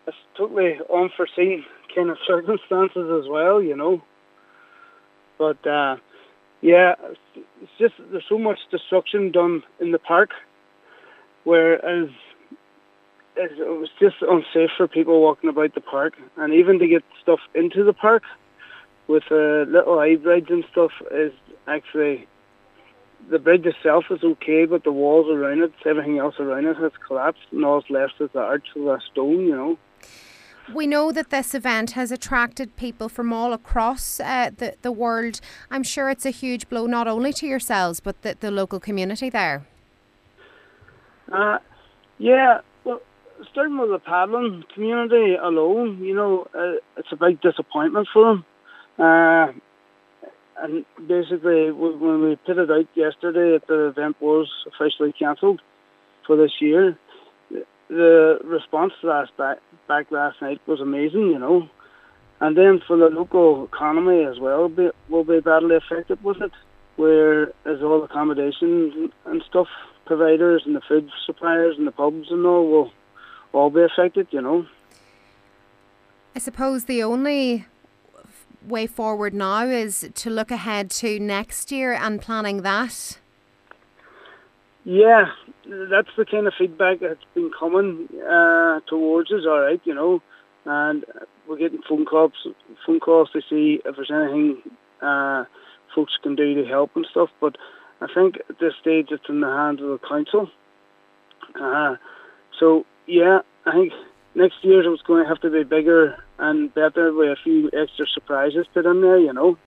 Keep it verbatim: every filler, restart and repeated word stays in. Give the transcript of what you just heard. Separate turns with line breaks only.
it's totally unforeseen kind of circumstances as well, you know. But uh, yeah, it's just there's so much destruction done in the park, whereas it was just unsafe for people walking about the park, and even to get stuff into the park with uh, little hybrids and stuff is actually, the bridge itself is okay, but the walls around it, everything else around it has collapsed, and all that's left is the arch of a stone, you know.
We know that this event has attracted people from all across uh, the, the world. I'm sure it's a huge blow not only to yourselves, but the, the local community there.
Uh, yeah, well, starting with the paddling community alone, you know, uh, it's a big disappointment for them. Uh, and basically, when we put it out yesterday that the event was officially cancelled for this year, the response to that back, back last night was amazing, you know. And then for the local economy as well, be, will be badly affected with it, where as all accommodations and stuff providers and the food suppliers and the pubs and all will all be affected, you know.
I suppose the only way forward now is to look ahead to next year and planning that.
Yeah, that's the kind of feedback that's been coming uh, towards us, all right, you know, and we're getting phone calls, phone calls to see if there's anything uh, folks can do to help and stuff, but I think at this stage it's in the hands of the council. Uh, so, yeah, I think next year it's going to have to be bigger and better with a few extra surprises put in there, you know.